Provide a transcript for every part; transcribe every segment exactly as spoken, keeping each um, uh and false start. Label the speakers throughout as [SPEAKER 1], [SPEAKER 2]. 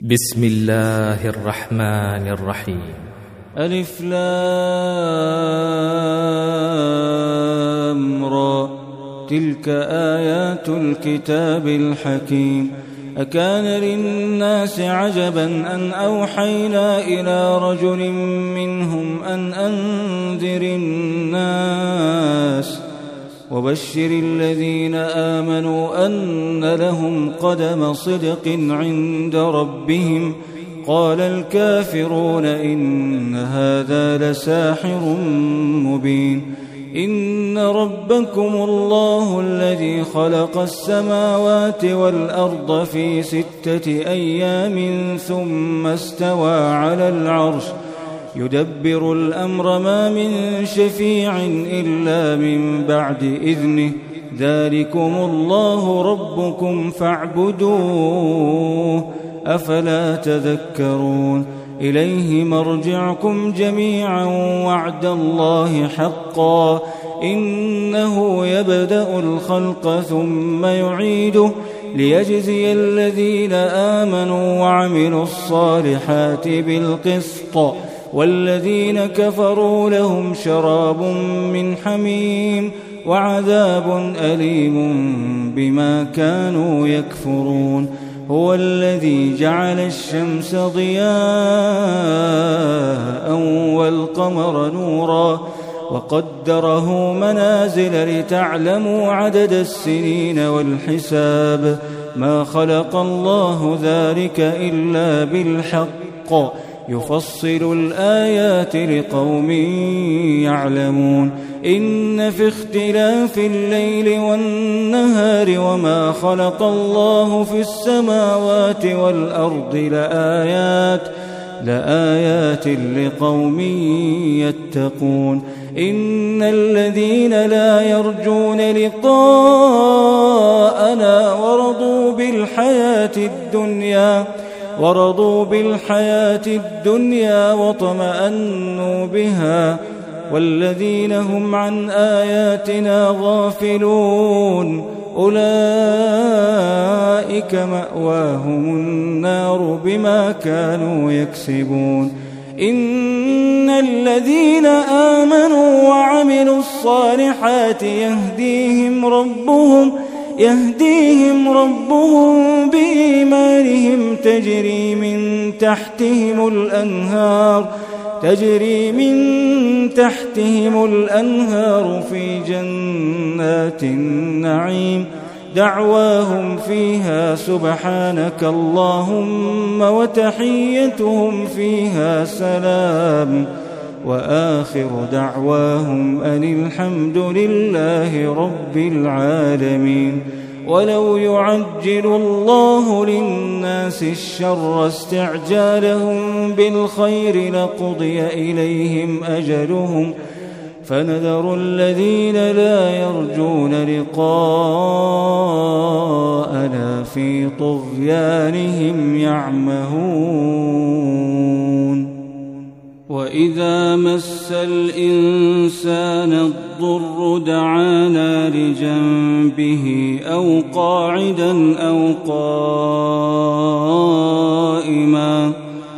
[SPEAKER 1] بسم الله الرحمن الرحيم.
[SPEAKER 2] ألف لام را، تلك آيات الكتاب الحكيم. أكان للناس عجبا أن أوحينا إلى رجل منهم أن أنذر الناس وبشر الذين آمنوا أن لهم قدم صدق عند ربهم. قال الكافرون إن هذا لساحر مبين. إن ربكم الله الذي خلق السماوات والأرض في ستة أيام ثم استوى على العرش يدبر الأمر ما من شفيع إلا من بعد إذنه. ذلكم الله ربكم فاعبدوه أفلا تذكرون. إليه مرجعكم جميعا وعد الله حقا إنه يبدأ الخلق ثم يعيده ليجزي الذين آمنوا وعملوا الصالحات بالقسط والذين كفروا لهم شراب من حميم وعذاب أليم بما كانوا يكفرون. هو الذي جعل الشمس ضياء والقمر نورا وقدره منازل لتعلموا عدد السنين والحساب. ما خلق الله ذلك إلا بالحق يفصل الآيات لقوم يعلمون. إن في اختلاف الليل والنهار وما خلق الله في السماوات والأرض لآيات لآيات لقوم يتقون. إن الذين لا يرجون لقاءنا ورضوا بالحياة الدنيا ورضوا بالحياة الدنيا واطمأنوا بها والذين هم عن آياتنا غافلون أولئك مأواهم النار بما كانوا يكسبون. إن الذين آمنوا وعملوا الصالحات يهديهم ربهم يهديهم ربهم بإيمانهم تجري من تحتهم الأنهار تجري من تحتهم الأنهار في جنات النعيم. دعواهم فيها سبحانك اللهم وتحيتهم فيها سلام وآخر دعواهم أن الحمد لله رب العالمين. ولو يعجل الله للناس الشر استعجالهم بالخير لقضي إليهم أجلهم فنذر الذين لا يرجون لقاءنا في طغيانهم يعمهون. وإذا مس الإنسان الضر دعانا لجنبه أو قاعدا أو قائما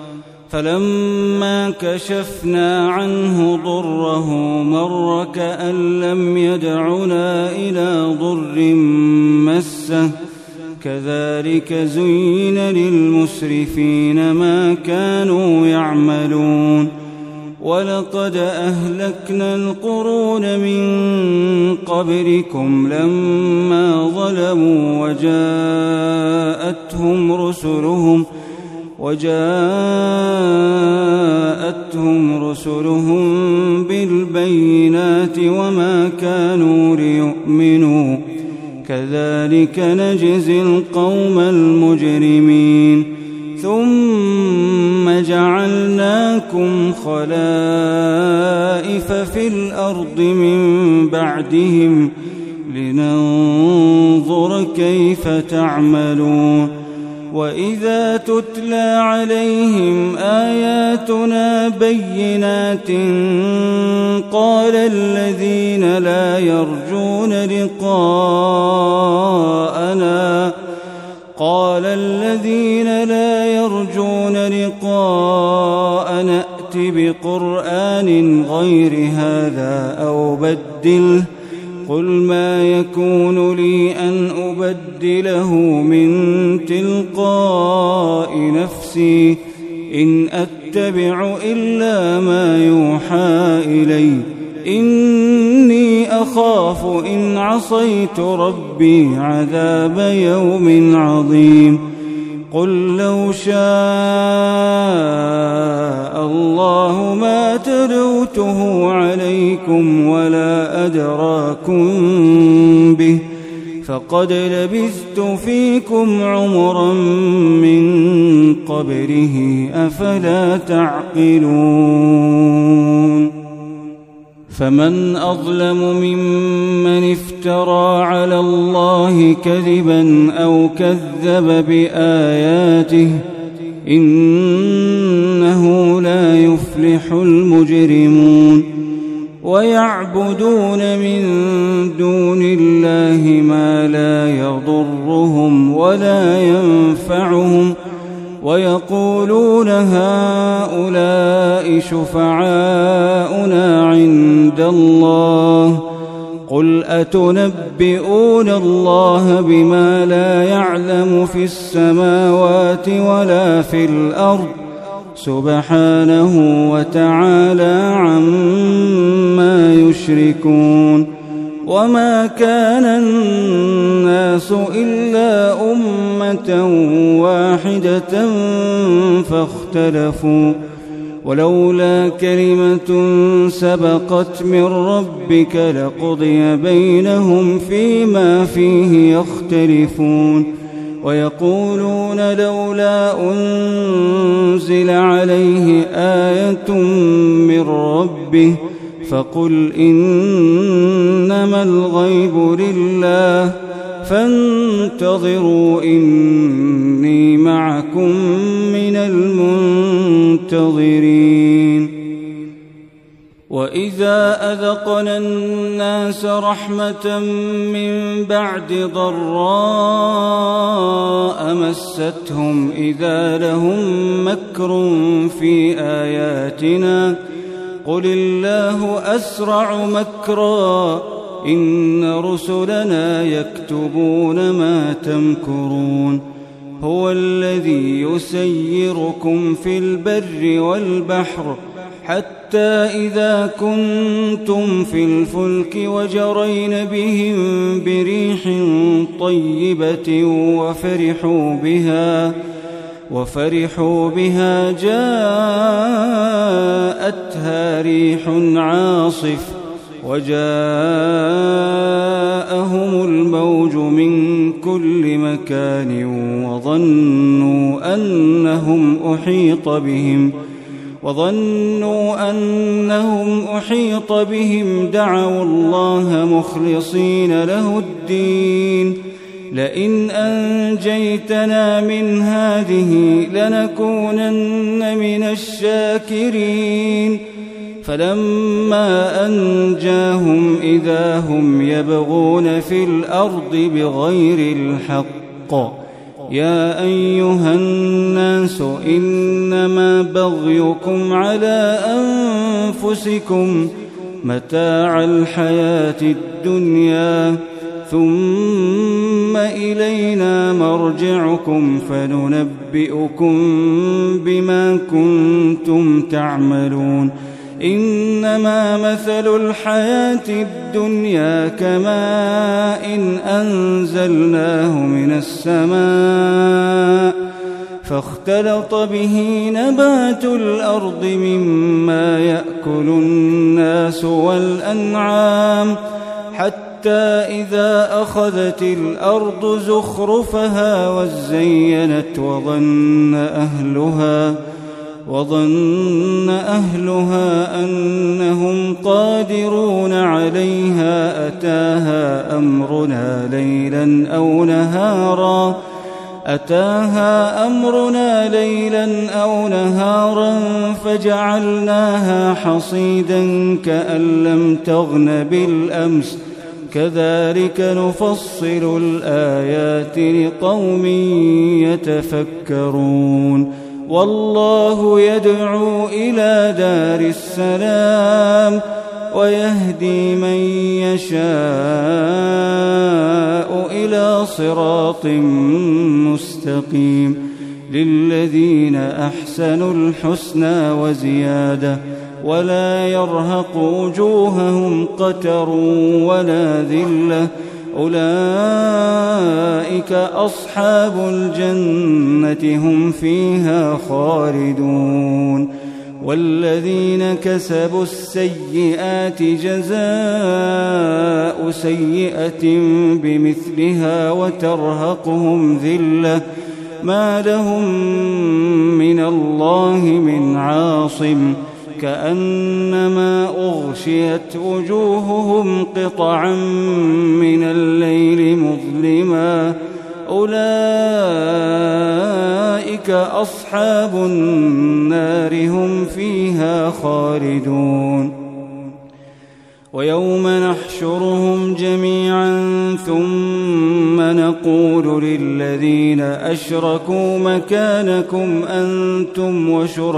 [SPEAKER 2] فلما كشفنا عنه ضره مر كأن لم يدعنا إلى ضر مسه. كذلك زين للمسرفين ما كانوا يعملون. ولقد أهلكنا القرون من قبلكم لما ظلموا وجاءتهم رسلهم وجاءتهم رسلهم بالبينات وما كانوا ليؤمنوا. كذلك نجزي القوم المجرمين. ثم جعلناكم خلائف في الأرض من بعدهم لننظر كيف تعملون. وإذا تتلى عليهم آياتنا بينات قال الذين لا يرجون لقاءنا قال الذين لا يرجون يرجون لقاء نأت بقرآن غير هذا أو بدله قل ما يكون لي أن أبدله من تلقاء نفسي إن أتبع إلا ما يوحى إلي إني أخاف إن عصيت ربي عذاب يوم عظيم قل لو شاء الله ما تلوته عليكم ولا أدراكم به فقد لبثت فيكم عمرا من قبله أفلا تعقلون فمن أظلم ممن افترى على الله كذبا أو كذب بآياته إنه لا يفلح المجرمون ويعبدون من دون الله ما لا يضرهم ولا ينفعهم ويقولون هؤلاء شفعاؤنا عند الله قل أتنبئون الله بما لا يعلم في السماوات ولا في الأرض سبحانه وتعالى عما يشركون وما كان الناس إلا أمة واحدة فاختلفوا ولولا كلمة سبقت من ربك لقضي بينهم فيما فيه يختلفون ويقولون لولا أنزل عليه آية من ربه فقل إنما الغيب لله فانتظروا إني معكم من المنتظرين وإذا أذقنا الناس رحمة من بعد ضراء مستهم إذا لهم مكر في آياتنا قل الله أسرع مكرا إن رسلنا يكتبون ما تمكرون هو الذي يسيركم في البر والبحر حتى إذا كنتم في الفلك وجرين بهم بريح طيبة وفرحوا بها وفرحوا بها جاءتها ريح عاصف وجاءهم الموج من كل مكان وظنوا أنهم أحيط بهم وظنوا أنهم أحيط بهم دعوا الله مخلصين له الدين لئن أنجيتنا من هذه لنكونن من الشاكرين فلما أنجاهم إذا هم يبغون في الأرض بغير الحق يا أيها الناس إنما بغيكم على أنفسكم متاع الحياة الدنيا ثم إلينا مرجعكم فننبئكم بما كنتم تعملون إنما مثل الحياة الدنيا كماء إن أنزلناه من السماء فاختلط به نبات الأرض مما يأكل الناس والأنعام حتى إذا أخذت الأرض زخرفها وزينت وظن أهلها وظن أهلها أنهم قادرون عليها أتاها أمرنا ليلا أو نهارا أتاها أمرنا ليلا أو نهارا فجعلناها حصيدا كأن لم تغن بالأمس كذلك نفصل الآيات لقوم يتفكرون والله يدعو إلى دار السلام ويهدي من يشاء إلى صراط مستقيم للذين أحسنوا الحسنى وزيادة ولا يرهق وجوههم قتر ولا ذلة أولئك أصحاب الجنة هم فيها خالدون والذين كسبوا السيئات جزاء سيئة بمثلها وترهقهم ذلة ما لهم من الله من عاصم كأنما أغشيت وجوههم قطعا من الليل مظلما أولئك أصحاب النار هم فيها خالدون ويوم نحشرهم جميعا ثم نقول للذين أشركوا مكانكم أنتم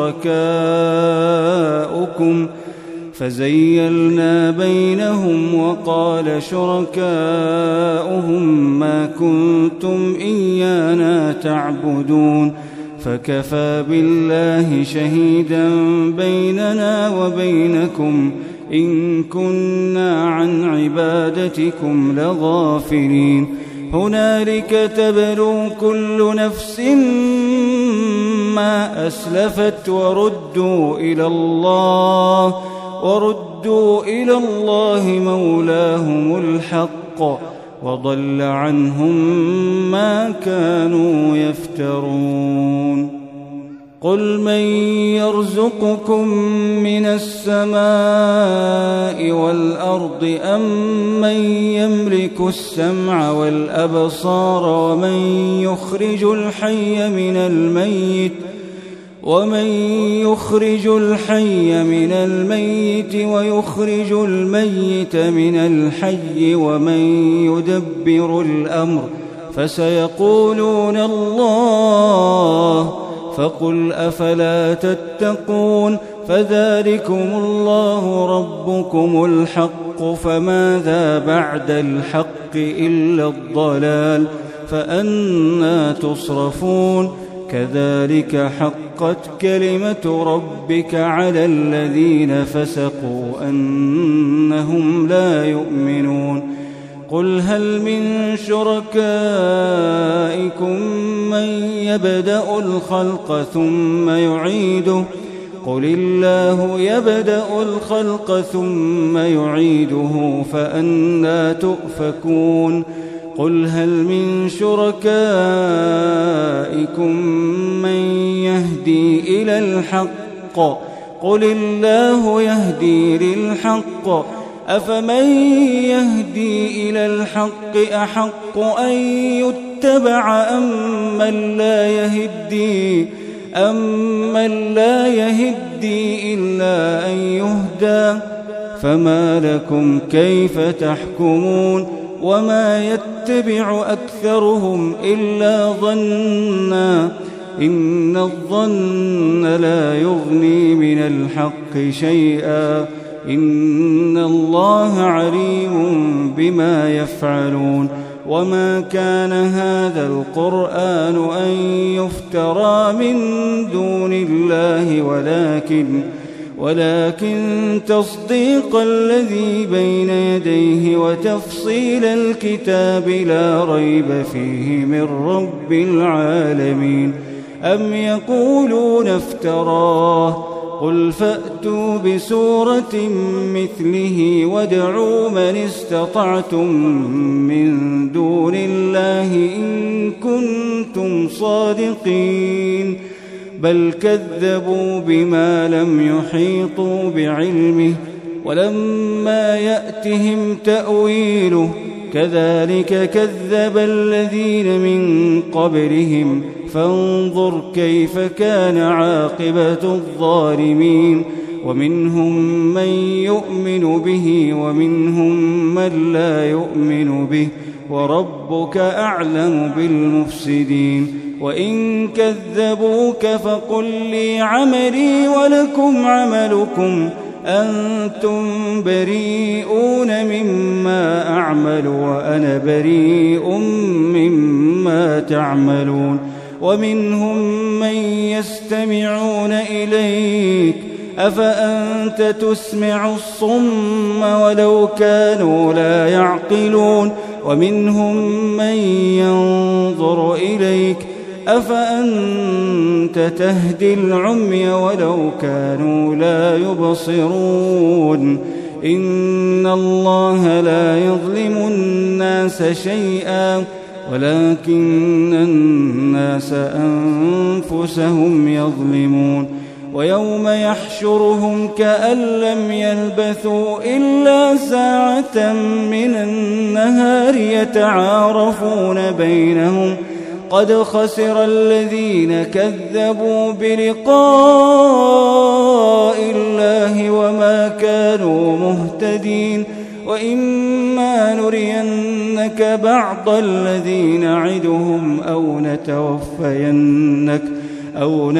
[SPEAKER 2] وشركاؤكم فزيلنا بينهم وقال شركاؤهم ما كنتم إيانا تعبدون فكفى بالله شهيدا بيننا وبينكم إن كنا عن عبادتكم لغافلين هنالك تبلو كل نفس ما أسلفت وردوا إلى الله وردوا إلى الله مولاهم الحق وضل عنهم ما كانوا يفترون قل من يرزقكم من السماء والأرض أم من يملك السمع والأبصار ومن يخرج الحي من الميت ومن يخرج الحي من الميت ويخرج الميت من الحي ومن يدبر الأمر فسيقولون الله فقل أفلا تتقون فذلكم الله ربكم الحق فماذا بعد الحق إلا الضلال فأنى تصرفون كذلك حقت كلمة ربك على الذين فسقوا أنهم لا يؤمنون قل هل من شركائكم من يبدأ الخلق ثم يعيده قل الله يبدأ الخلق ثم يعيده فأنى تؤفكون قل هل من شركائكم من يهدي إلى الحق قل الله يهدي للحق أفمن يهدي إلى الحق أحق أن يتبع أم من لا يهدي أم من لا يهدي إلا أن يهدى فما لكم كيف تحكمون وما يتبع أكثرهم إلا ظنا إن الظن لا يغني من الحق شيئا إن الله عليم بما يفعلون وما كان هذا القرآن أن يفترى من دون الله ولكن ولكن تصديق الذي بين يديه وتفصيل الكتاب لا ريب فيه من رب العالمين أم يقولون افتراه قل فأتوا بسورة مثله وادعوا من استطعتم من دون الله إن كنتم صادقين بل كذبوا بما لم يحيطوا بعلمه ولما يأتهم تأويله كذلك كذب الذين من قبلهم فانظر كيف كان عاقبة الظالمين ومنهم من يؤمن به ومنهم من لا يؤمن به وربك أعلم بالمفسدين وإن كذبوك فقل لي عملي ولكم عملكم أنتم بريئون مما أعمل وأنا بريء مما تعملون. ومنهم من يستمعون إليك أفأنت تسمع الصم ولو كانوا لا يعقلون. ومنهم من ينظر إليك أفأنت تهدي العمي ولو كانوا لا يبصرون. إن الله لا يظلم الناس شيئا ولكن الناس أنفسهم يظلمون. ويوم يحشرهم كأن لم يلبثوا إلا ساعة من النهار يتعارفون بينهم قد خسر الذين كذبوا بلقاء الله وما كانوا مهتدين. وإما نرينك بعض الذي نعدهم أو نتوفينك أو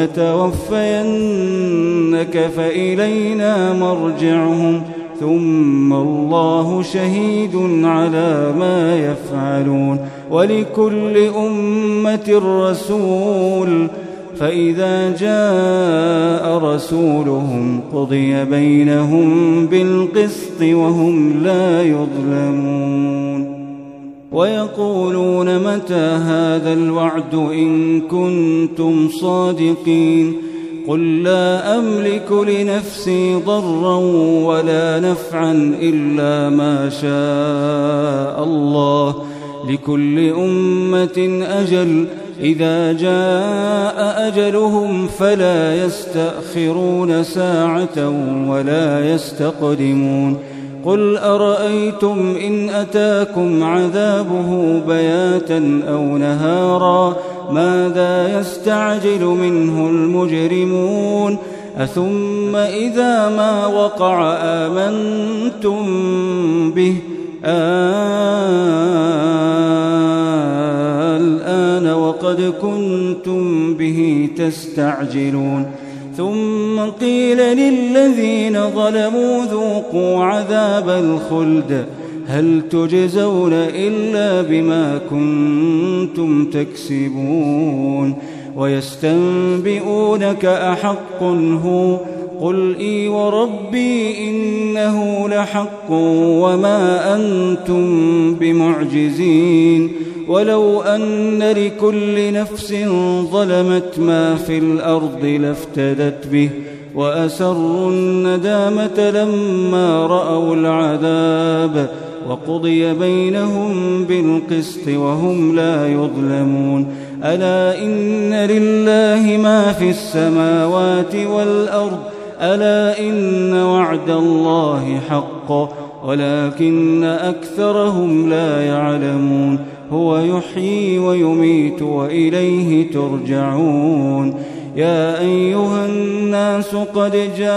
[SPEAKER 2] نتوفينك فإلينا مرجعهم ثم الله شهيد على ما يفعلون. ولكل أمة رسول فإذا جاء رسولهم قضي بينهم بالقسط وهم لا يظلمون. ويقولون متى هذا الوعد إن كنتم صادقين قل لا أملك لنفسي ضرا ولا نفعا إلا ما شاء الله لكل أمة أجل إذا جاء أجلهم فلا يستأخرون ساعة ولا يستقدمون. قل أرأيتم إن أتاكم عذابه بياتا أو نهارا ماذا يستعجل منه المجرمون أثم إذا ما وقع آمنتم به الآن وقد كنتم به تستعجلون. ثم قيل للذين ظلموا ذوقوا عذاب الخلد هل تجزون إلا بما كنتم تكسبون. ويستنبئونك أحق هو قل إي وربي إنه لحق وما أنتم بمعجزين. ولو أن لكل نفس ظلمت ما في الأرض لافتدت به وأسروا الندامة لما رأوا العذاب وقضي بينهم بالقسط وهم لا يظلمون. ألا إن لله ما في السماوات والأرض ألا إن وعد الله حق ولكن أكثرهم لا يعلمون. هو يحيي ويميت وإليه ترجعون. يا أيها الناس قد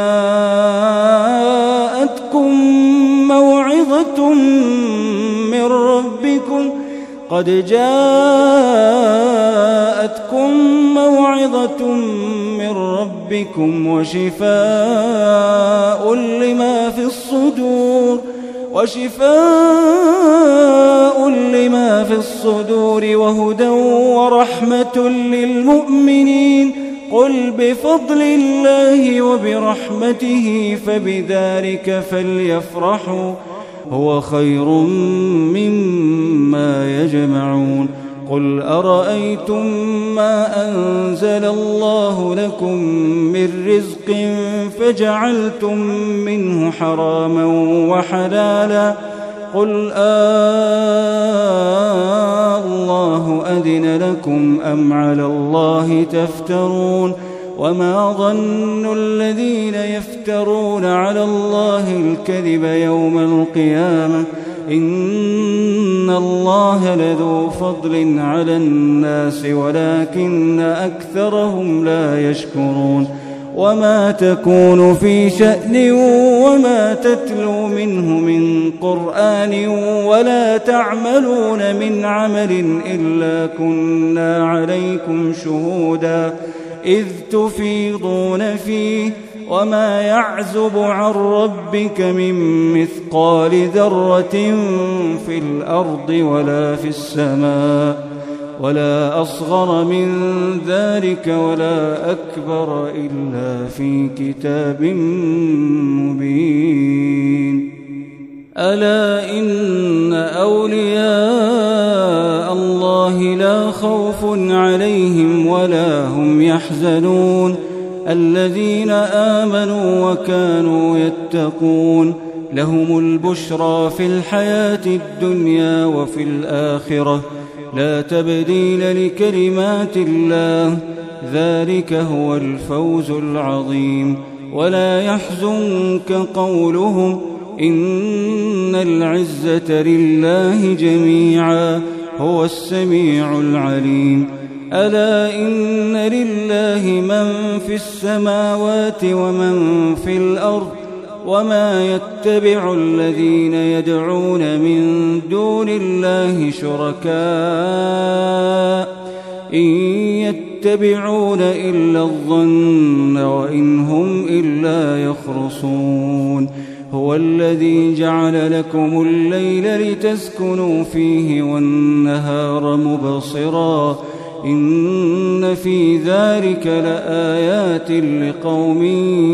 [SPEAKER 2] جاءتكم موعظة من ربكم قد جاءتكم موعظة من ربكم وشفاء لما في الصدور وشفاء لما في الصدور وهدى ورحمة للمؤمنين. قل بفضل الله وبرحمته فبذلك فليفرحوا هو خير مما يجمعون. قل أرأيتم ما أنزل الله لكم من رزق فجعلتم منه حراما وحلالا قل آه الله أذن لكم أم على الله تفترون. وما ظن الذين يفترون على الله الكذب يوم القيامة إن الله لذو فضل على الناس ولكن أكثرهم لا يشكرون. وما تكون في شأن وما تتلو منه من قرآن ولا تعملون من عمل إلا كنا عليكم شهودا إذ تفيضون فيه وما يعزب عن ربك من مثقال ذرة في الأرض ولا في السماء ولا أصغر من ذلك ولا أكبر إلا في كتاب مبين. ألا إن أولياء الله لا خوف عليهم ولا هم يحزنون الذين آمنوا وكانوا يتقون لهم البشرى في الحياة الدنيا وفي الآخرة لا تبديل لكلمات الله ذلك هو الفوز العظيم. ولا يحزنك قولهم إن العزة لله جميعا هو السميع العليم. ألا إن لله من في السماوات ومن في الأرض وما يتبع الذين يدعون من دون الله شركاء إن يتبعون إلا الظن وإن هم إلا يخرصون. هو الذي جعل لكم الليل لتسكنوا فيه والنهار مبصرا إن في ذلك لآيات لقوم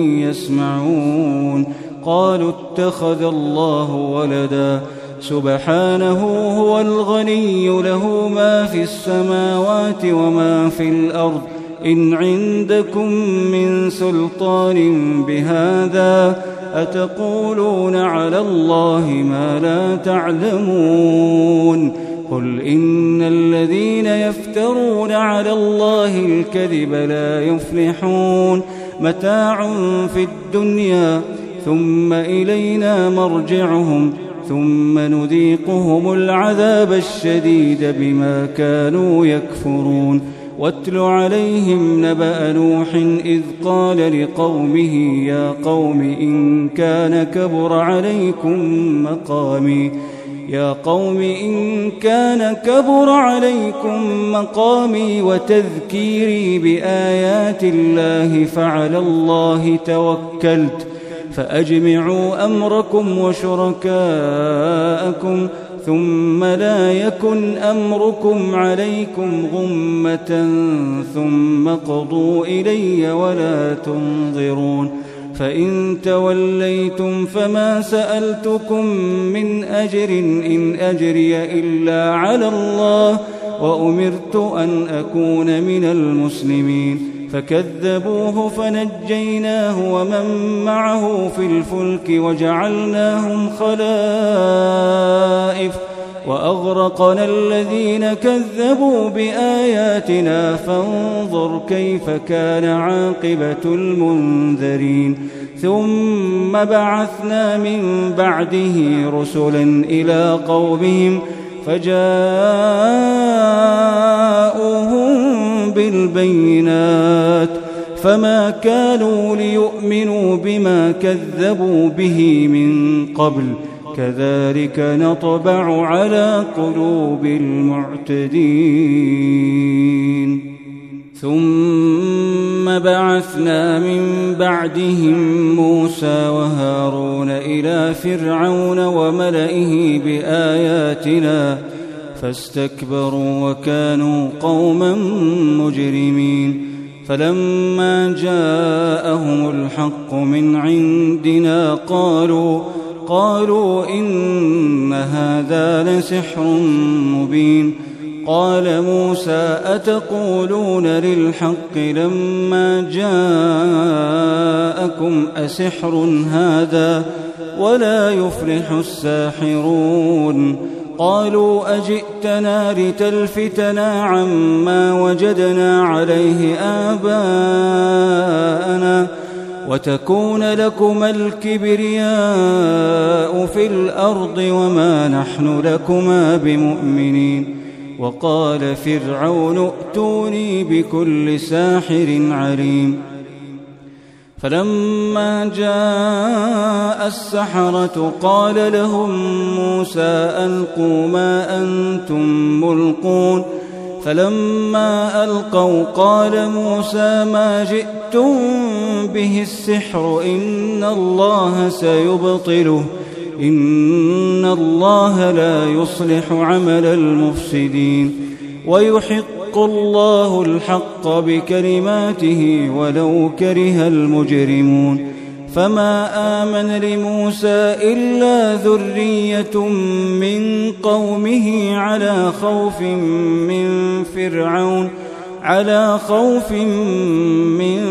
[SPEAKER 2] يسمعون. قالوا اتخذ الله ولدا سبحانه هو الغني له ما في السماوات وما في الأرض إن عندكم من سلطان بهذا أتقولون على الله ما لا تعلمون. قل إن الذين يفترون على الله الكذب لا يفلحون متاع في الدنيا ثم إلينا مرجعهم ثم نذيقهم العذاب الشديد بما كانوا يكفرون. واتل عليهم نبأ نوح إذ قال لقومه يا قوم إن كان كبر عليكم مقامي يا قوم إن كان كبر عليكم مقامي وتذكيري بآيات الله فعلى الله توكلت فأجمعوا أمركم وشركاءكم ثم لا يكن أمركم عليكم غمة ثم قضوا إلي ولا تنظرون. فإن توليتم فما سألتكم من أجر إن أجري إلا على الله وأمرت أن أكون من المسلمين. فكذبوه فنجيناه ومن معه في الفلك وجعلناهم خلائف وأغرقنا الذين كذبوا بآياتنا فانظر كيف كان عاقبة المنذرين. ثم بعثنا من بعده رسلا إلى قومهم فجاءوهم بالبينات فما كانوا ليؤمنوا بما كذبوا به من قبل كذلك نطبع على قلوب المعتدين. ثم بعثنا من بعدهم موسى وهارون إلى فرعون وملئه بآياتنا فاستكبروا وكانوا قوما مجرمين. فلما جاءهم الحق من عندنا قالوا قالوا إن هذا لسحر مبين. قال موسى أتقولون للحق لما جاءكم أسحر هذا ولا يفلح الساحرون. قالوا أجئتنا لتلفتنا عما وجدنا عليه آباءنا وتكون لكما الكبرياء في الأرض وما نحن لكما بمؤمنين. وقال فرعون ائتوني بكل ساحر عليم. فلما جاء السحرة قال لهم موسى ألقوا ما أنتم ملقون فلما ألقوا قال موسى ما جئتم به السحر إن الله سيبطله إن الله لا يصلح عمل المفسدين ويحق الله الحق بكلماته ولو كره المجرمون فما آمن لموسى إلا ذرية من قومه على خوف من فرعون على خوف من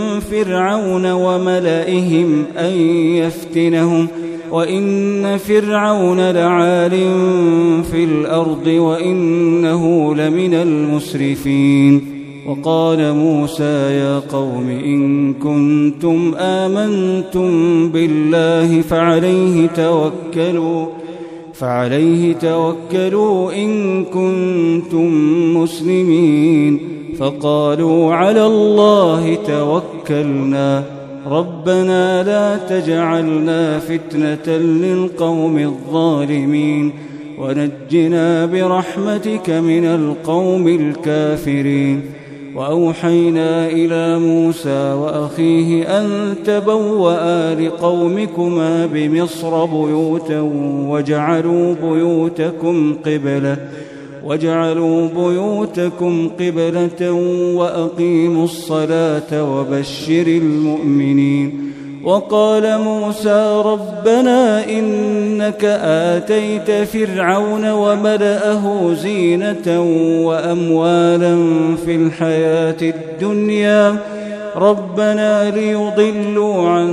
[SPEAKER 2] فرعون وملئهم أن يفتنهم وإن فرعون لعال في الأرض وإنه لمن المسرفين وقال موسى يا قوم إن كنتم آمنتم بالله فعليه توكلوا فعليه توكلوا إن كنتم مسلمين فقالوا على الله توكلنا ربنا لا تجعلنا فتنة للقوم الظالمين ونجنا برحمتك من القوم الكافرين وأوحينا إلى موسى وأخيه أن تبوأ لقومكما بمصر بيوتا وجعلوا بيوتكم قبلة وجعلوا بيوتكم قبلة وأقيموا الصلاة وبشر المؤمنين وقال موسى ربنا إنك آتيت فرعون وملأه زينة وأموالا في الحياة الدنيا ربنا ليضلوا عن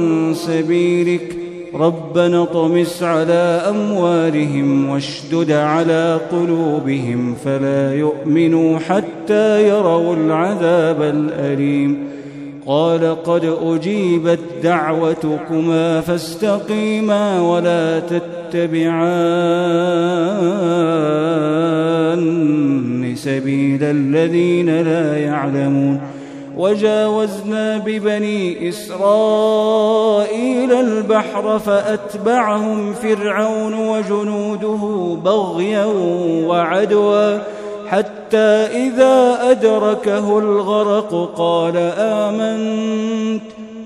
[SPEAKER 2] سبيلك ربنا اطمس على أموالهم واشدد على قلوبهم فلا يؤمنوا حتى يروا العذاب الأليم قال قد أجيبت دعوتكما فاستقيما ولا تتبعان سبيل الذين لا يعلمون وجاوزنا ببني إسرائيل البحر فأتبعهم فرعون وجنوده بغيا وعدوا حتى إذا أدركه الغرق قال آمنت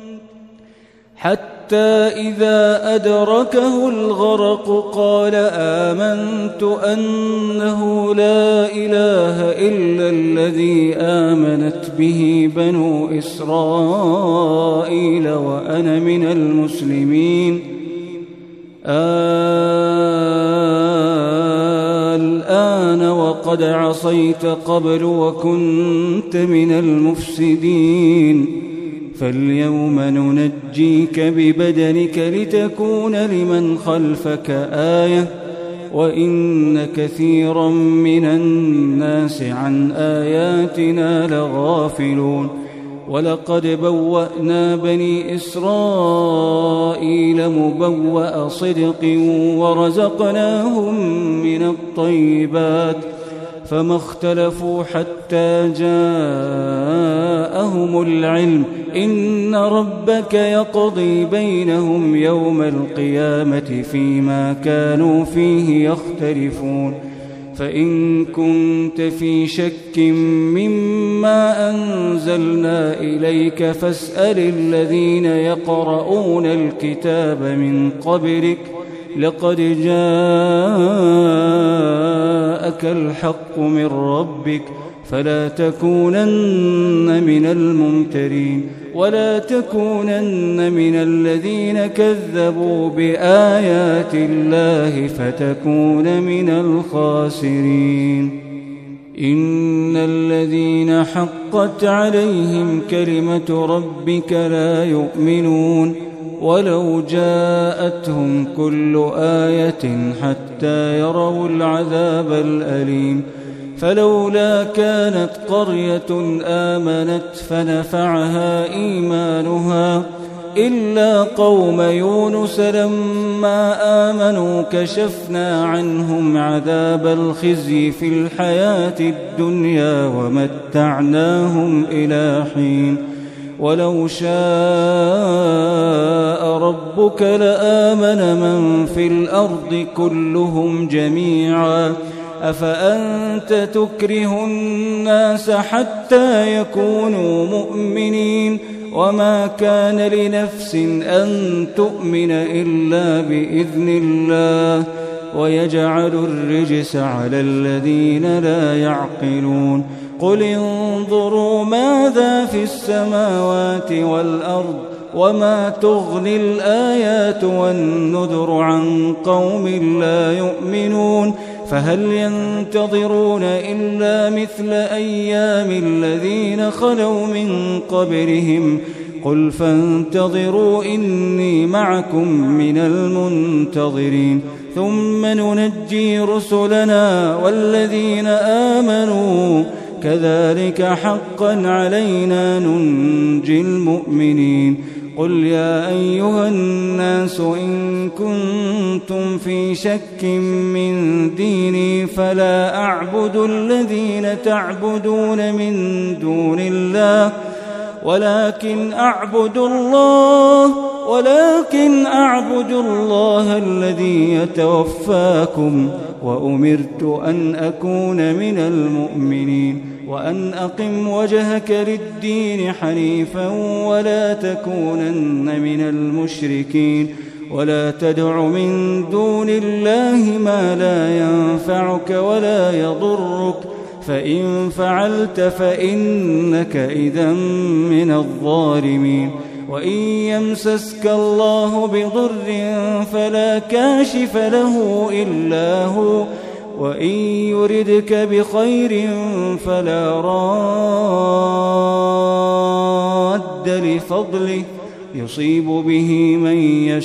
[SPEAKER 2] حتى إذا أدركه الغرق قال آمنت أنه لا إله إلا الذي آمنت به بنو إسرائيل وأنا من المسلمين الآن وقد عصيت قبل وكنت من المفسدين فاليوم ننجيك ببدنك لتكون لمن خلفك آية وإن كثيرا من الناس عن آياتنا لغافلون ولقد بوأنا بني إسرائيل مبوأ صدق ورزقناهم من الطيبات فما اختلفوا حتى جاءهم العلم إن ربك يقضي بينهم يوم القيامة فيما كانوا فيه يختلفون فإن كنت في شك مما أنزلنا إليك فاسأل الذين يقرؤون الكتاب من قبلك لقد جاءك الحق من ربك فلا تكونن من الممترين ولا تكونن من الذين كذبوا بآيات الله فتكون من الخاسرين إن الذين حقت عليهم كلمة ربك لا يؤمنون ولو جاءتهم كل آية حتى يروا العذاب الأليم فلولا كانت قرية آمنت فنفعها إيمانها إلا قوم يونس لما آمنوا كشفنا عنهم عذاب الخزي في الحياة الدنيا ومتعناهم إلى حين ولو شاء ربك لآمن من في الأرض كلهم جميعا أفأنت تكره الناس حتى يكونوا مؤمنين وما كان لنفس أن تؤمن إلا بإذن الله ويجعل الرجس على الذين لا يعقلون قل انظروا ماذا في السماوات والأرض وما تغني الآيات والنذر عن قوم لا يؤمنون فهل ينتظرون إلا مثل أيام الذين خلوا من قبلهم قل فانتظروا إني معكم من المنتظرين ثم ننجي رسلنا والذين آمنوا كذلك حقا علينا ننجي المؤمنين قل يا أيها الناس إن كنتم في شك من ديني فلا أعبد الذين تعبدون من دون الله ولكن أعبد الله ولكن أعبد الله الذي يتوفاكم وأمرت أن أكون من المؤمنين وأن أقم وجهك للدين حنيفا ولا تكونن من المشركين ولا تدع من دون الله ما لا ينفعك ولا يضرك فإن فعلت فإنك إذا من الظالمين وإن يمسسك الله بضر فلا كاشف له إلا هو وإن يردك بخير فلا راد لفضله يصيب به من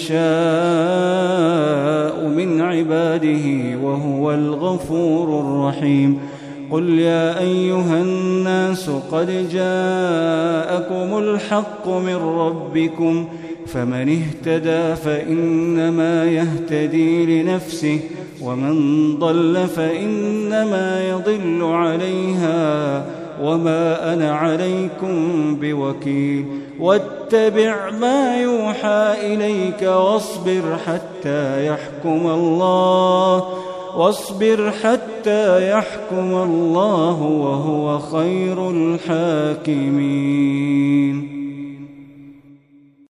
[SPEAKER 2] يشاء من عباده وهو الغفور الرحيم قل يا أيها الناس قد جاءكم الحق من ربكم فمن اهتدى فإنما يهتدي لنفسه ومن ضل فإنما يضل عليها وما أنا عليكم بوكيل واتبع ما يوحى إليك واصبر حتى يحكم الله واصبر حتى يحكم الله وهو خير الحاكمين.